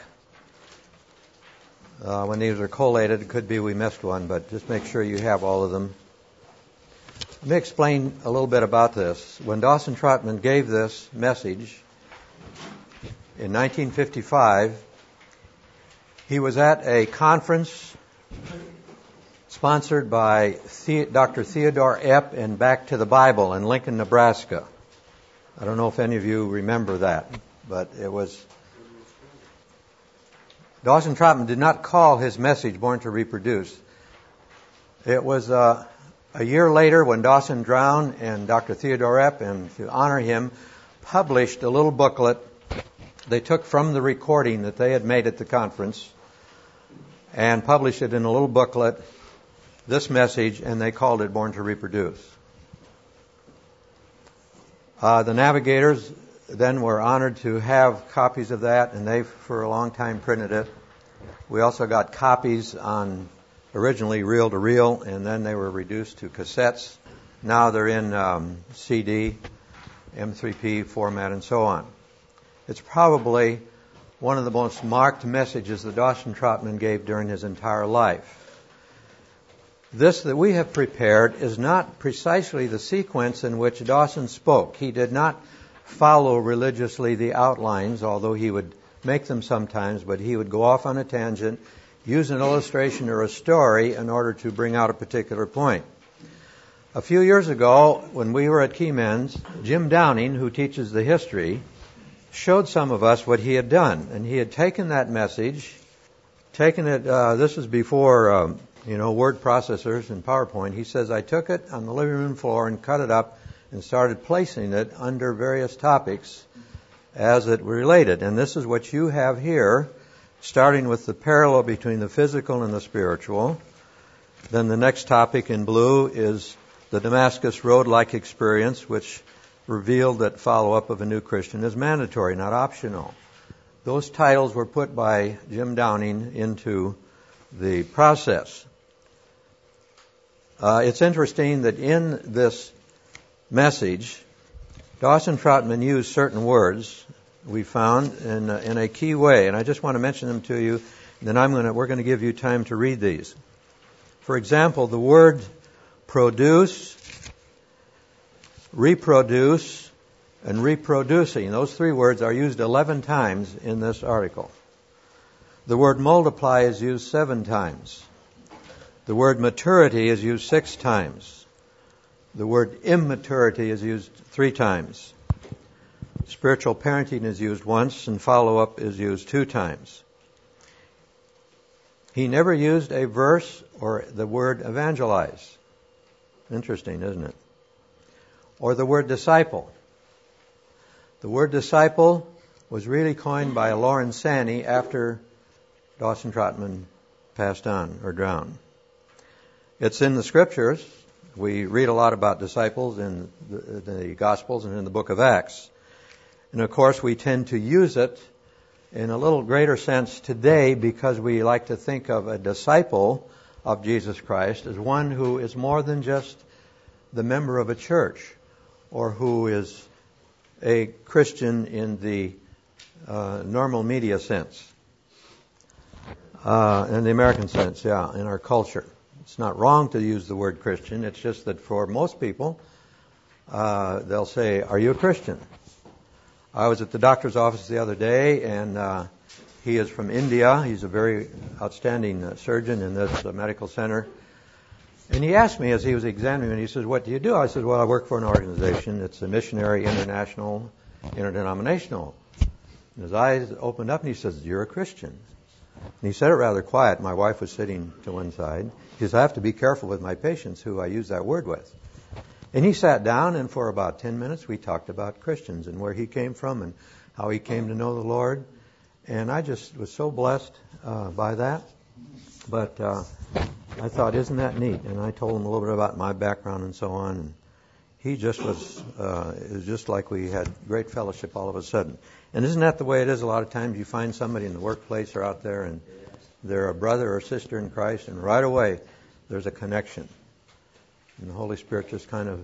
When these are collated, it could be we missed one, but just make sure you have all of them. Let me explain a little bit about this. When Dawson Trotman gave this message in 1955, he was at a conference sponsored by Dr. Theodore Epp in Back to the Bible in Lincoln, Nebraska. I don't know if any of you remember that, but it was... Dawson Trotman did not call his message Born to Reproduce. It was a year later when Dawson drowned, and Dr. Theodore Epp, and to honor him, published a little booklet they took from the recording that they had made at the conference and published it in a little booklet, this message, and they called it Born to Reproduce. The Navigators then were honored to have copies of that, and they, for a long time, printed it. We also got copies on originally reel-to-reel, and then they were reduced to cassettes. Now they're in CD, M3P format, and so on. It's probably one of the most marked messages that Dawson Trotman gave during his entire life. This that we have prepared is not precisely the sequence in which Dawson spoke. He did not follow religiously the outlines, although he would make them sometimes, but he would go off on a tangent, use an illustration or a story in order to bring out a particular point. A few years ago, when we were at Keymen's, Jim Downing, who teaches the history, showed some of us what he had done. And he had taken that message, taken it, this was before, word processors and PowerPoint. He says, I took it on the living room floor and cut it up and started placing it under various topics as it related. And this is what you have here, starting with the parallel between the physical and the spiritual. Then the next topic in blue is the Damascus Road-like experience, which revealed that follow-up of a new Christian is mandatory, not optional. Those titles were put by Jim Downing into the process. It's interesting that in this message, Dawson Trotman used certain words we found in a key way, and I just want to mention them to you. And then we're going to give you time to read these. For example, the word produce, reproduce, and reproducing. Those 3 words are used 11 times in this article. The word multiply is used 7 times. The word maturity is used 6 times. The word immaturity is used 3 times. Spiritual parenting is used once, and follow-up is used 2 times. He never used a verse or the word evangelize. Interesting, isn't it? Or the word disciple. The word disciple was really coined by Lawrence Sanney after Dawson Trotman passed on or drowned. It's in the Scriptures. We read a lot about disciples in the Gospels and in the book of Acts. And of course, we tend to use it in a little greater sense today because we like to think of a disciple of Jesus Christ as one who is more than just the member of a church or who is a Christian in the normal media sense, in the American sense, in our culture. It's not wrong to use the word Christian. It's just that for most people, they'll say, are you a Christian? I was at the doctor's office the other day, and he is from India. He's a very outstanding surgeon in this medical center. And he asked me as he was examining me, he says, what do you do? I said, well, I work for an organization. It's a missionary, international, interdenominational. And his eyes opened up, and he says, you're a Christian. And he said it rather quiet. My wife was sitting to one side. He says, I have to be careful with my patients who I use that word with. And he sat down, and for about 10 minutes, we talked about Christians and where he came from and how he came to know the Lord. And I just was so blessed by that. But I thought, isn't that neat? And I told him a little bit about my background and so on. And he just was, it was just like we had great fellowship all of a sudden. And isn't that the way it is a lot of times? You find somebody in the workplace or out there, and they're a brother or sister in Christ, and right away there's a connection. And the Holy Spirit just kind of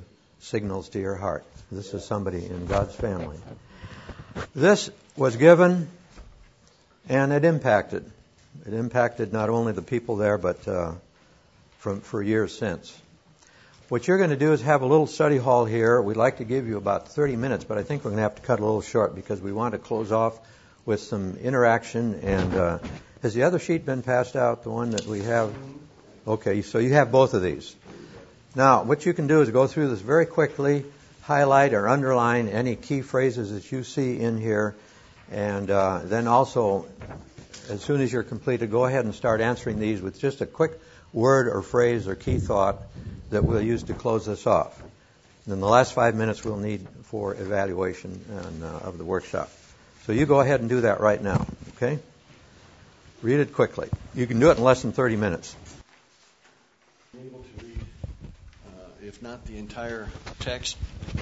signals to your heart. This is somebody in God's family. This was given, and it impacted. It impacted not only the people there, but for years since. What you're going to do is have a little study hall here. We'd like to give you about 30 minutes, but I think we're going to have to cut a little short because we want to close off with some interaction. And has the other sheet been passed out, the one that we have? Okay, so you have both of these. Now, what you can do is go through this very quickly, highlight or underline any key phrases that you see in here, and then also, as soon as you're completed, go ahead and start answering these with just a quick word or phrase or key thought that we'll use to close this off. And then the last 5 minutes we'll need for evaluation of the workshop. So you go ahead and do that right now, okay? Read it quickly. You can do it in less than 30 minutes. I'm able to read, if not the entire text,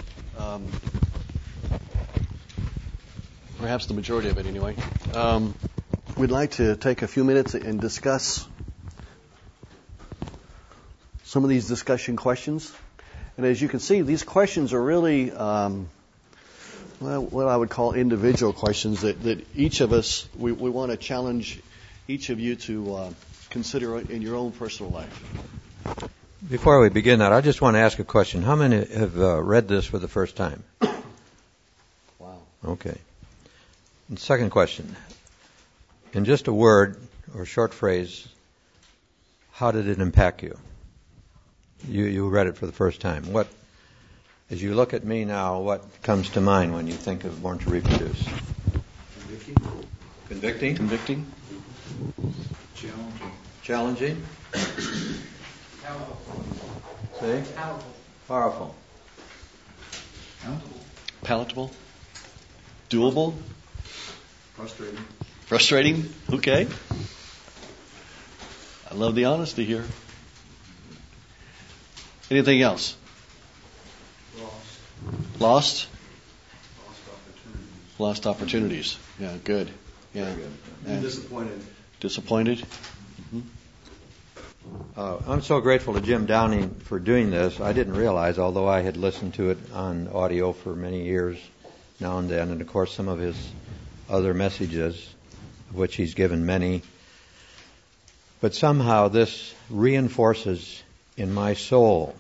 perhaps the majority of it anyway. We'd like to take a few minutes and discuss some of these discussion questions. And as you can see, these questions are really what I would call individual questions that each of us, we want to challenge each of you to consider in your own personal life. Before we begin that, I just want to ask a question. How many have read this for the first time? Wow. Okay. And second question. In just a word or short phrase, how did it impact you? You read it for the first time. As you look at me now, what comes to mind when you think of Born to Reproduce? Convicting? Convicting? Challenging? See? Powerful. Palatable? Doable? Frustrating? Okay. I love the honesty here. Anything else? Lost? Lost opportunities. Yeah, good. Yeah. And disappointed? Mm-hmm. I'm so grateful to Jim Downing for doing this. I didn't realize, although I had listened to it on audio for many years now and then, and of course some of his other messages, of which he's given many. But somehow this reinforces in my soul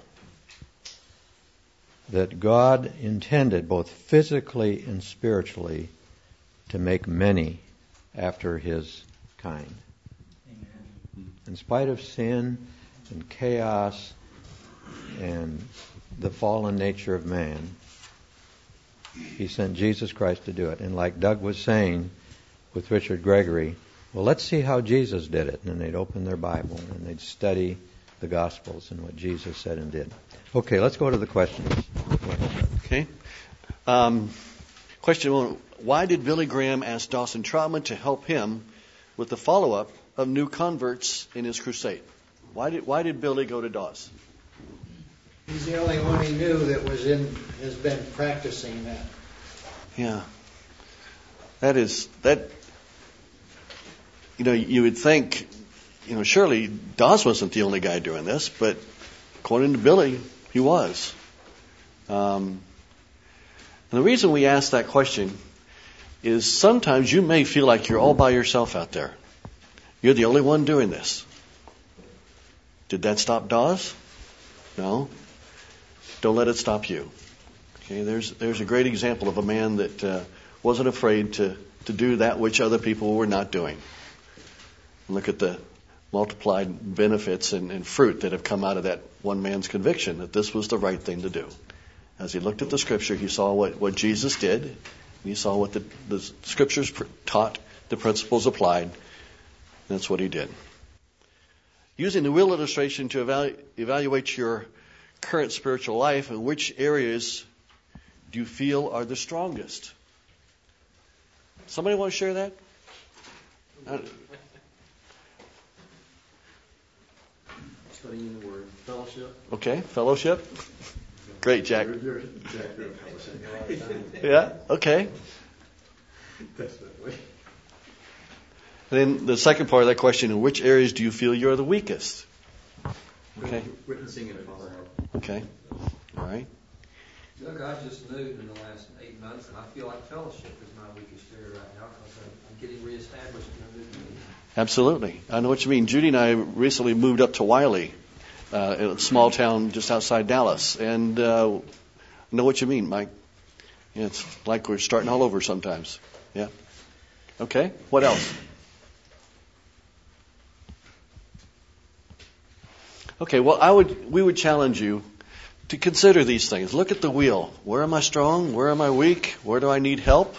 that God intended both physically and spiritually to make many after His kind. Amen. In spite of sin and chaos and the fallen nature of man, He sent Jesus Christ to do it. And like Doug was saying with Richard Gregory, well, let's see how Jesus did it. And they'd open their Bible and they'd study the Gospels and what Jesus said and did. Okay, let's go to the questions. Okay. Question one. Why did Billy Graham ask Dawson Trotman to help him with the follow-up of new converts in his crusade? Why did Billy go to Dawes? He's the only one he knew that has been practicing that. Yeah. That you would think, surely Dawes wasn't the only guy doing this, but according to Billy, he was. And the reason we ask that question is sometimes you may feel like you're all by yourself out there. You're the only one doing this. Did that stop Dawes? No. Don't let it stop you. Okay, there's a great example of a man that wasn't afraid to do that which other people were not doing. Look at the multiplied benefits and fruit that have come out of that one man's conviction that this was the right thing to do. As he looked at the Scripture, he saw what Jesus did, and he saw what the Scriptures taught, the principles applied, and that's what he did. Using the wheel illustration to evaluate your current spiritual life, and which areas do you feel are the strongest? Somebody want to share that? Studying in the Word. Fellowship. Okay, fellowship. Great, Jack. Yeah, okay. Definitely. Then the second part of that question, in which areas do you feel you're the weakest? Okay. Witnessing and follow. Okay. All right. Look, I just moved in the last 8 months, and I feel like fellowship is my weakest area right now because I'm getting reestablished in a new community. Absolutely. I know what you mean. Judy and I recently moved up to Wiley, a small town just outside Dallas. And I know what you mean, Mike. Yeah, it's like we're starting all over sometimes. Yeah. Okay. What else? Okay. Well, we would challenge you to consider these things. Look at the wheel. Where am I strong? Where am I weak? Where do I need help?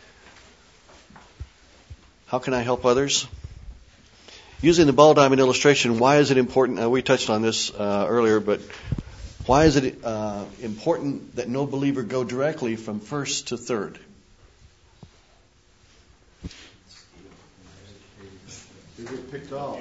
How can I help others? Using the ball diamond illustration, why is it important? We touched on this earlier, but why is it important that no believer go directly from first to third? You get picked off.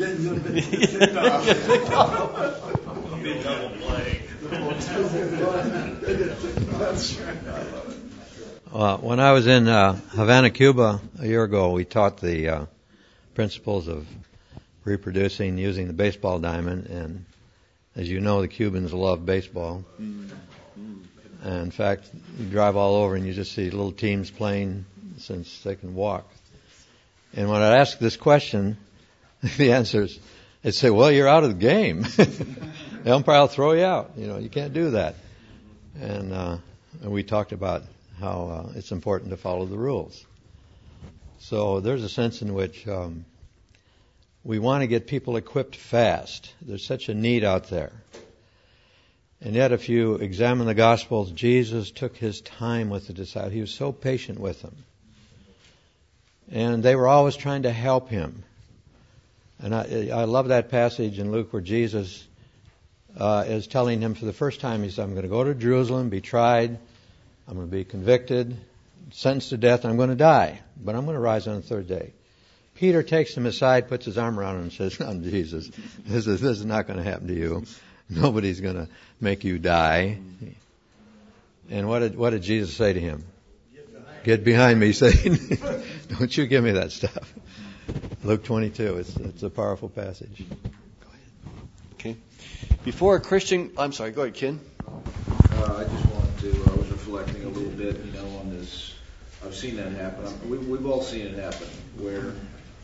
When I was in Havana, Cuba, a year ago, we taught the principles of reproducing using the baseball diamond. And as you know, the Cubans love baseball. And in fact, you drive all over and you just see little teams playing since they can walk. And when I ask this question, the answers, they say, well, you're out of the game. The umpire will throw you out. You can't do that. And we talked about how it's important to follow the rules. So there's a sense in which we want to get people equipped fast. There's such a need out there. And yet if you examine the Gospels, Jesus took his time with the disciples. He was so patient with them. And they were always trying to help him. And I love that passage in Luke where Jesus is telling him for the first time, he said, I'm going to go to Jerusalem, be tried, I'm going to be convicted, sentenced to death, and I'm going to die. But I'm going to rise on the third day. Peter takes him aside, puts his arm around him and says, no, Jesus, this is not going to happen to you. Nobody's going to make you die. And what did Jesus say to him? Get behind me, Satan. Don't you give me that stuff. Luke 22. It's a powerful passage. Go ahead. Okay. Before a Christian, I'm sorry, go ahead, Ken. I just wanted to, I was reflecting a little bit, on this. I've seen that happen. We've all seen it happen where,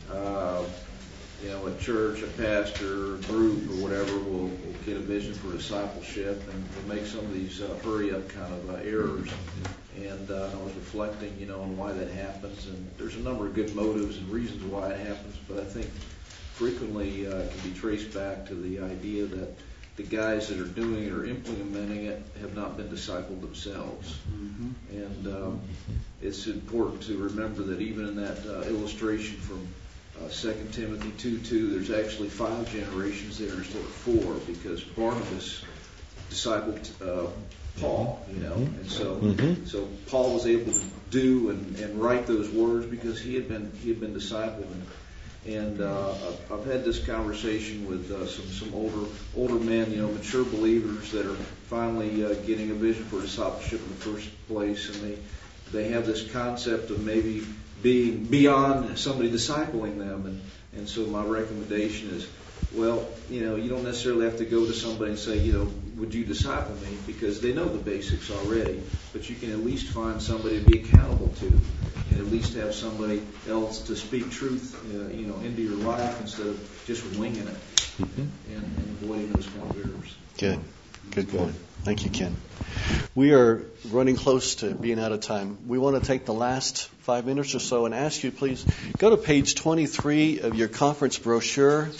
a church, a pastor, a group, or whatever will get a vision for discipleship and will make some of these hurry-up kind of errors. And I was reflecting, on why that happens. And there's a number of good motives and reasons why it happens, but I think frequently it can be traced back to the idea that the guys that are doing it or implementing it have not been discipled themselves. Mm-hmm. And it's important to remember that even in that illustration from 2 Timothy 2:2, there's actually 5 generations there instead of 4, because Barnabas discipled Paul, and so Paul was able to do and write those words because he had been discipled. And I've had this conversation with some older men, mature believers that are finally getting a vision for discipleship in the first place, and they have this concept of maybe being beyond somebody discipling them, and so my recommendation is, well, you don't necessarily have to go to somebody and say, would you disciple me? Because they know the basics already, but you can at least find somebody to be accountable to, and at least have somebody else to speak truth, into your life instead of just winging it and avoiding those kind of errors. Good point. Thank you, Ken. We are running close to being out of time. We want to take the last 5 minutes or so and ask you, please, go to page 23 of your conference brochure.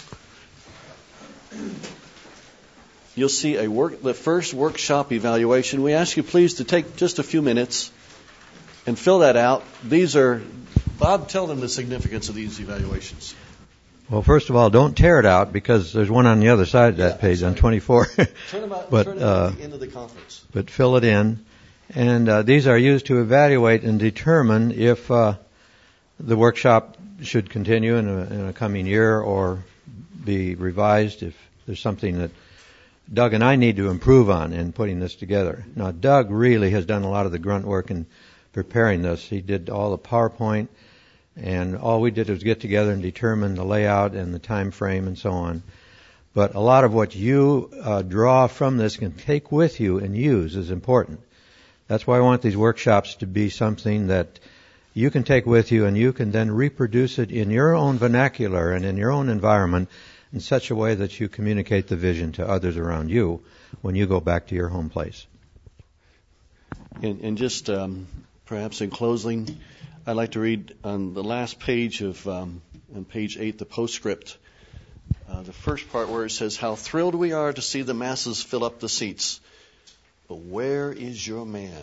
You'll see the first workshop evaluation. We ask you, please, to take just a few minutes and fill that out. Bob, tell them the significance of these evaluations. Well, first of all, don't tear it out because there's one on the other side of that page on 24. Turn them out at the end of the conference. But fill it in. And these are used to evaluate and determine if the workshop should continue in a coming year or be revised if there's something that Doug and I need to improve on in putting this together. Now, Doug really has done a lot of the grunt work in preparing this. He did all the PowerPoint, and all we did was get together and determine the layout and the time frame and so on. But a lot of what you draw from this can take with you and use is important. That's why I want these workshops to be something that you can take with you and you can then reproduce it in your own vernacular and in your own environment in such a way that you communicate the vision to others around you when you go back to your home place. And just perhaps in closing, I'd like to read on the last page of on page 8, the postscript, the first part where it says, "How thrilled we are to see the masses fill up the seats. But where is your man?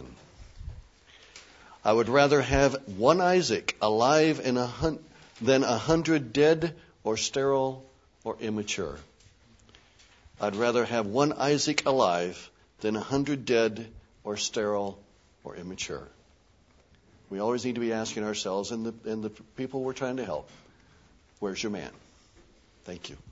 I would rather have one Isaac alive than 100 dead or sterile or immature. I'd rather have one Isaac alive than 100 dead or sterile or immature." We always need to be asking ourselves and the people we're trying to help, where's your man? Thank you.